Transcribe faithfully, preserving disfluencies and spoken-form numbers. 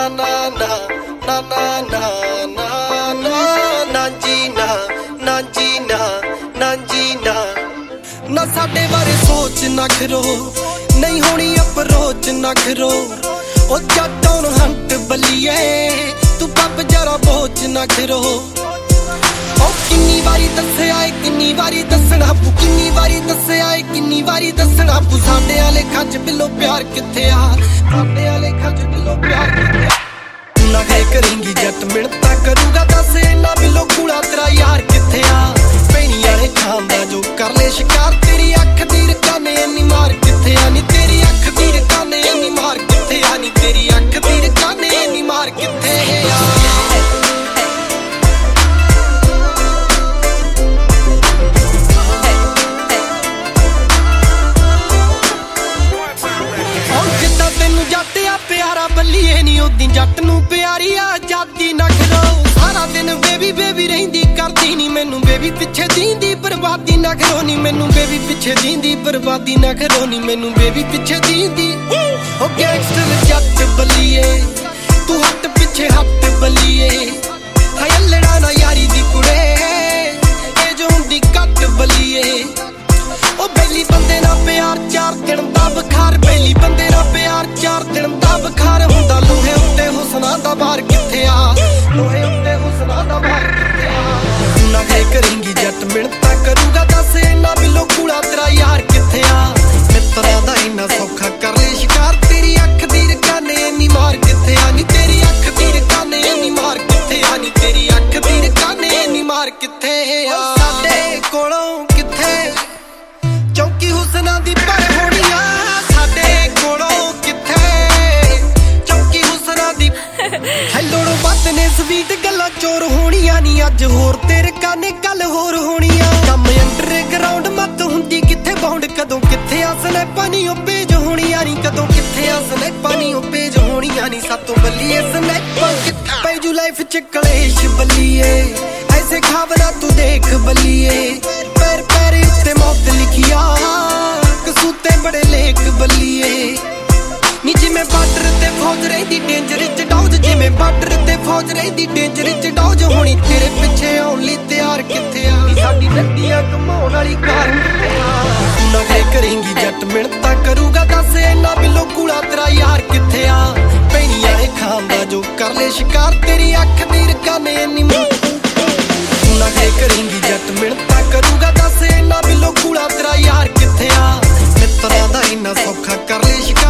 na na na na na na na na जी ना ना जी ना ना जी ना ना साडे बारे सोच ना करो नहीं होनी अप्रोच ना करो ओ जट ऑन हंट बलिए तू पप जरा बोच ना करो ओ किन्नी वारी दस्सिया है किन्नी वारी दसना पू किन्नी वारी दस्सिया है किन्नी वारी दसना पू साडे वाले खच बिलो प्यार किथे आ साडे वाले खच बिलो प्यार किथे तू ना गए करेंगी जट मिलता करूंगा दस इना बिलो कूड़ा तेरा यार किथे आ पैनी वाले खांदा जो कर ले शिकार तेरी अख दी रकाने इन्नी मार किथे आ नी तेरी अख दी रकाने इन्नी मार किथे आ नी तेरी अख दी रकाने इन्नी मार किथे आ प्यारा बल्लीए नी ओदी जट नू प्यारी आजादी ना करो सारा दिन बेबी बेबी रहिंदी करदी नी मैनू बेबी पिछे दींदी बर्बादी ना करो नी मैनू बेबी पिछे दींदी बर्बादी ना करो नी मैनू बेबी पिछे दींदी ओ गैंगस्टर जट बल्लीए तू हट पिछे हट बल्लीए हाय लड़ा ना यारी दी कुड़े ए जो हुंदी कट बल्लीए ओ बेली बंदे ना प्यार चार दिन दा बखार बेली बंदे ना प्यार चार दिन दा बखार हुंदा लोहे उत्ते हुस्ना दा बार किथे आ लोहे उत्ते हुस्ना दा बार किथे आ तू ना गए करेंगी जट मिलता करूंगा दस इना बिलो कूड़ा तेरा यार किथे आ मित्रा दा इना सौखा कर ले शिकार तेरी अख दी रकाने इन्नी मार किथे आ नी तेरी अख दी रकाने इन्नी मार किथे आ नी तेरी अख दी रकाने इन्नी मार किथे आ साडे कोलों किथे चौकी हुसना दी पर होनिया साडे कोलों किथे चौकी हुसना दी हेलोड़ो बात ने स्वीट गल्ला चोर होनिया नी अज होर तेरे काने कल होर होनिया कम अंडरग्राउंड मत हुंदी किथे बाउंड कदों किथे असले पानी ओ पेज होनिया नी कदों किथे असले पानी ओ पेज होनिया नी सातों बल्लीए स्नैपर किथे पैजू लाइफ च कलेश बल्लीए ऐसे खावना तू देख बल्लीए पैर पैर उत्ते मौत लिखिया कसूते बड़े लेक बल्लीए नी जिमें बार्डर ते फौज रहिंदी डेंजर च डौज जिमें बार्डर ते फौज रहिंदी डेंजर च डौज होनी तेरे पिछे आउण लई तैयार किथे आ नी साडी नड्डियां घमाउण वाली कार किथे आ तू ना गए करेंगी जट मिलता करूंगा दस इना बिलो कूड़ा तेरा यार किथे आ पैनी वाले खांदा जो कर ले शिकार तेरी अख दी रकाने इन्नी तू ना गए करेंगी जट मिलता करूंगा दस इना बिलो कूड़ा तेरा यार किथे आ मित्रा दा इना सौखा कर ले शिकार